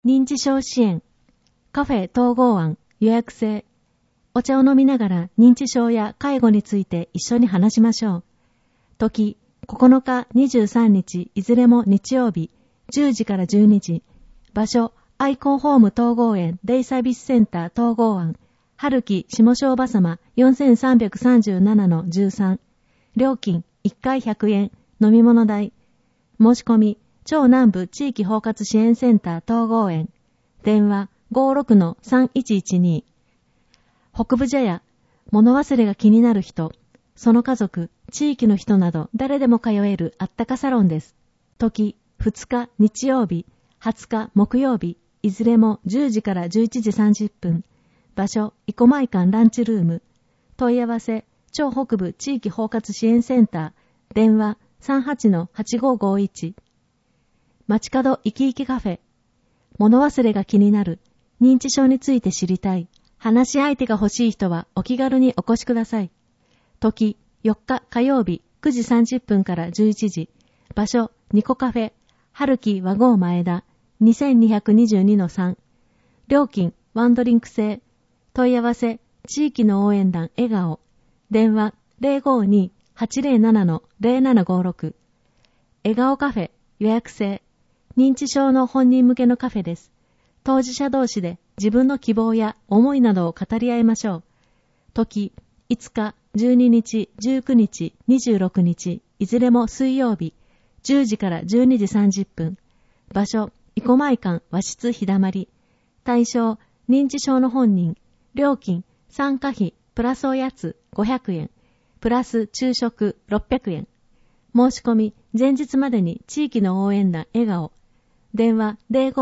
認知症支援、カフェ統合案予約制。お茶を飲みながら認知症や介護について一緒に話しましょう。時、9日、23日、いずれも日曜日、10時から12時。場所、愛好ホーム統合園デイサービスセンター統合案、春木下小場様 4337-13。料金、1回100円、飲み物代。申し込み、超南部地域包括支援センター統合園。電話、56-3112。北部茶屋、物忘れが気になる人、その家族、地域の人など誰でも通えるあったかサロンです。時、2日日曜日、20日木曜日、いずれも10時から11時30分。場所、生駒館ランチルーム。問い合わせ、超北部地域包括支援センター。電話、38-8551。街角生き生きカフェ。物忘れが気になる。認知症について知りたい。話し相手が欲しい人はお気軽にお越しください。時、4日火曜日9時30分から11時。場所、ニコカフェ、春木和合前田、2222-3。料金、ワンドリンク制。問い合わせ、地域の応援団笑顔。電話、052-807-0756。笑顔カフェ、予約制。認知症の本人向けのカフェです。当事者同士で自分の希望や思いなどを語り合いましょう。時、5日、12日、19日、26日、いずれも水曜日、10時から12時30分。場所、生駒館和室日だまり。対象、認知症の本人。料金、参加費、プラスおやつ500円、プラス昼食600円。申し込み、前日までに地域の応援団笑顔。電話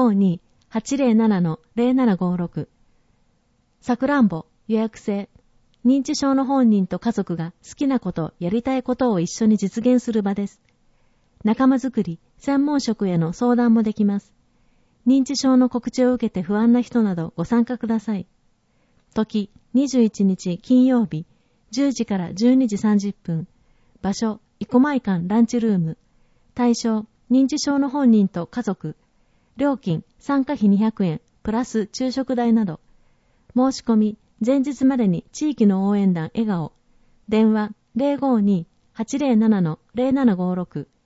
052-807-0756。さくらんぼ予約制。認知症の本人と家族が好きなこと、やりたいことを一緒に実現する場です。仲間づくり、専門職への相談もできます。認知症の告知を受けて不安な人などご参加ください。時、21日金曜日、10時から12時30分。場所、生駒館ランチルーム。対象、認知症の本人と家族。料金、参加費200円、プラス昼食代など。申し込み、前日までに地域の応援団笑顔。電話、052-807-0756。